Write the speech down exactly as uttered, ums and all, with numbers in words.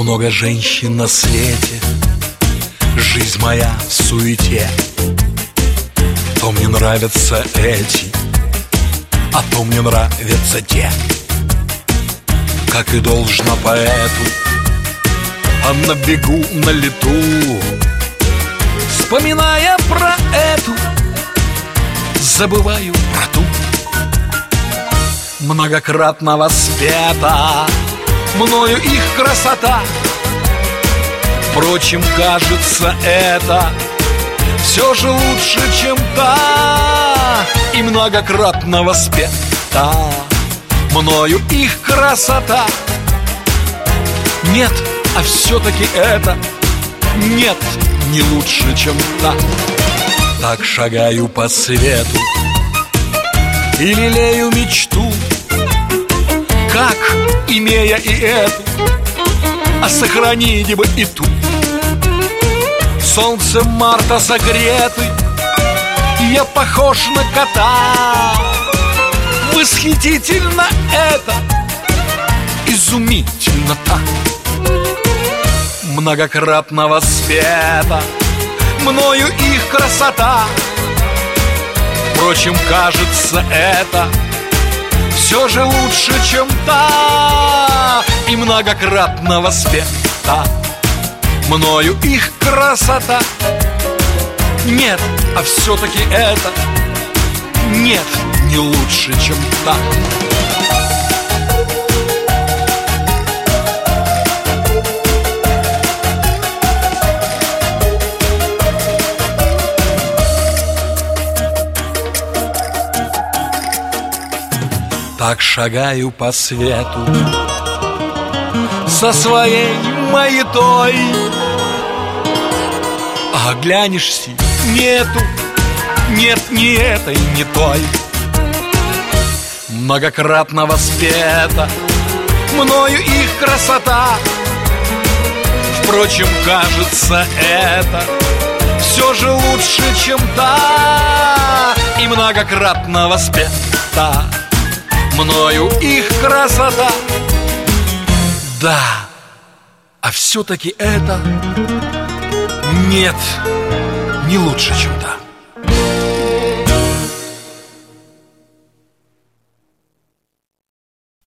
Много женщин на свете, жизнь моя в суете. То мне нравятся эти, а то мне нравятся те. Как и должно поэту, а на бегу, на лету, вспоминая про эту, забываю про ту. Многократно воспета мною их красота. Впрочем, кажется, это все же лучше, чем та. И многократно воспета мною их красота. Нет, а все-таки это нет, не лучше, чем та. Так шагаю по свету и лелею мечту, как, имея и эту, а сохранить бы и ту. Солнцем марта согретый, я похож на кота. Восхитительно это, изумительно так. Многократно воспета мною их красота. Впрочем, кажется, это все же лучше, чем та. И многократно воспета мною их красота. Нет, а все-таки это нет, не лучше, чем та. Так шагаю по свету со своей маятой, а оглянешься, нету, нет ни этой, ни той. Многократно воспета мною их красота. Впрочем, кажется, это все же лучше, чем та. И многократно воспета мною их красота. Да, а все-таки это нет, не лучше, чем та.